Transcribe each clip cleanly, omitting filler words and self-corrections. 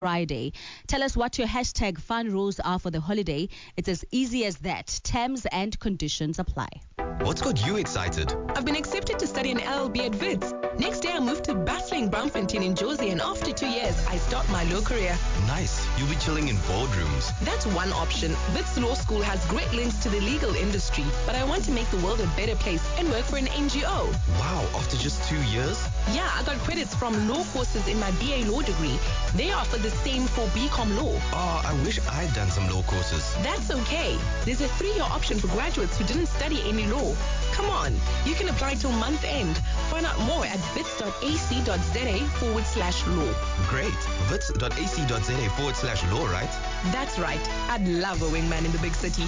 Friday. Tell us what your hashtag fun rules are for the holiday. It's as easy as that. Terms and conditions apply. What's got you excited? I've been accepted to study an LLB at Wits. Next day I moved to bustling Braamfontein in Jozi, and after 2 years I start my law career. Nice. You'll be chilling in boardrooms. That's one option. Wits Law School has great links to the legal industry, but I want to make the world a better place and work for an NGO. Wow, after just 2 years? Yeah, I got credits from law courses in my BA law degree. They offer the same for BCom law. Oh, I wish I'd done some law courses. That's okay. There's a 3-year option for graduates who didn't study any law. Come on, you can apply till month end. Find out more at wits.ac.za/law. Great. wits.ac.za/law, right? That's right. I'd love a wingman in the big city.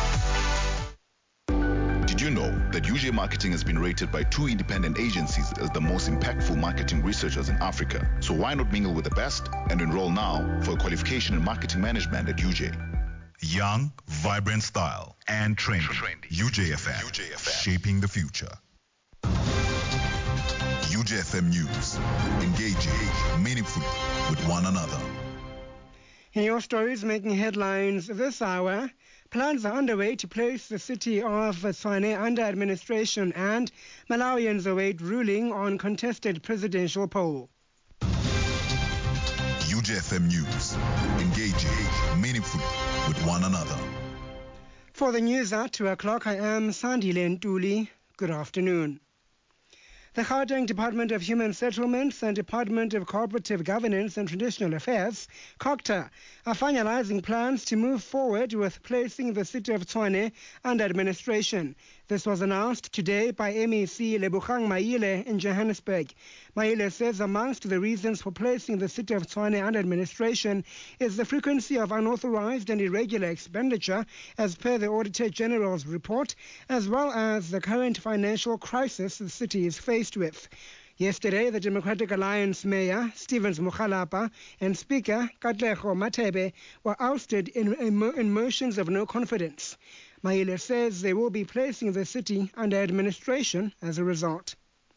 Did you know that UJ Marketing has been rated by 2 independent agencies as the most impactful marketing researchers in Africa? So why not mingle with the best and enroll now for a qualification in marketing management at UJ? Young, vibrant style, and trendy. UJFM, shaping the future. UJFM News, engaging meaningfully with one another. In your stories making headlines this hour, plans are underway to place the city of Tshwane under administration, and Malawians await ruling on contested presidential poll. UJFM News, engaging meaningfully with one another. For the news at 2 o'clock, I am Sandile Ntuli. Good afternoon. The Gauteng Department of Human Settlements and Department of Cooperative Governance and Traditional Affairs, COGTA, are finalizing plans to move forward with placing the city of Tshwane under administration. This was announced today by MEC Lebogang Maile in Johannesburg. Maile says amongst the reasons for placing the city of Tshwane under administration is the frequency of unauthorized and irregular expenditure, as per the Auditor General's report, as well as the current financial crisis the city is faced with. Yesterday, the Democratic Alliance Mayor, Stevens Mukhalapa, and Speaker, Katlego Matebe, were ousted in motions of no confidence. Maile says they will be placing the city under administration as a result.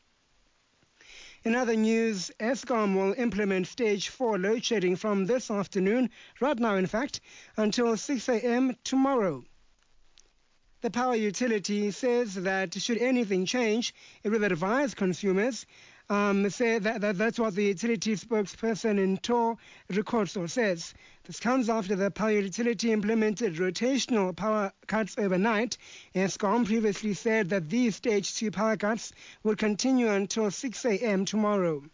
In other news, Eskom will implement Stage 4 load shedding from this afternoon, right now in fact, until 6 a.m. tomorrow. The power utility says that should anything change, it will advise consumers. Say that's what the utility spokesperson in TOR Rikotso says. This comes after the power utility implemented rotational power cuts overnight. Eskom previously said that these Stage 2 power cuts will continue until 6 a.m. tomorrow.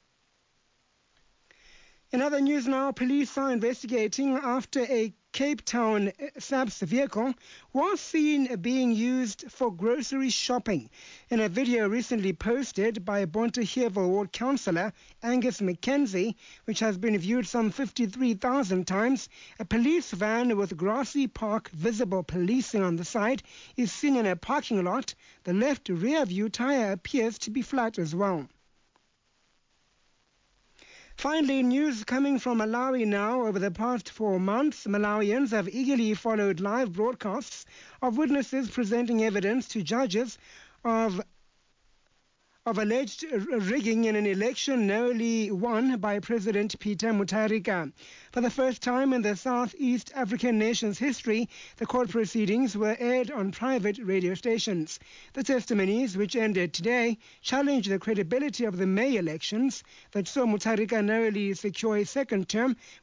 In other news now, police are investigating after a Cape Town SAPS vehicle was seen being used for grocery shopping. In a video recently posted by Bonteheuwel Ward Councillor Angus McKenzie, which has been viewed some 53,000 times, a police van with Grassy Park visible policing on the side is seen in a parking lot. The left rear view tyre appears to be flat as well. Finally, news coming from Malawi now. Over the past 4 months, Malawians have eagerly followed live broadcasts of witnesses presenting evidence to judges of alleged rigging in an election narrowly won by President Peter Mutharika. For the first time in the Southeast African nation's history, the court proceedings were aired on private radio stations. The testimonies, which ended today, challenged the credibility of the May elections that saw Mutharika narrowly secure a second term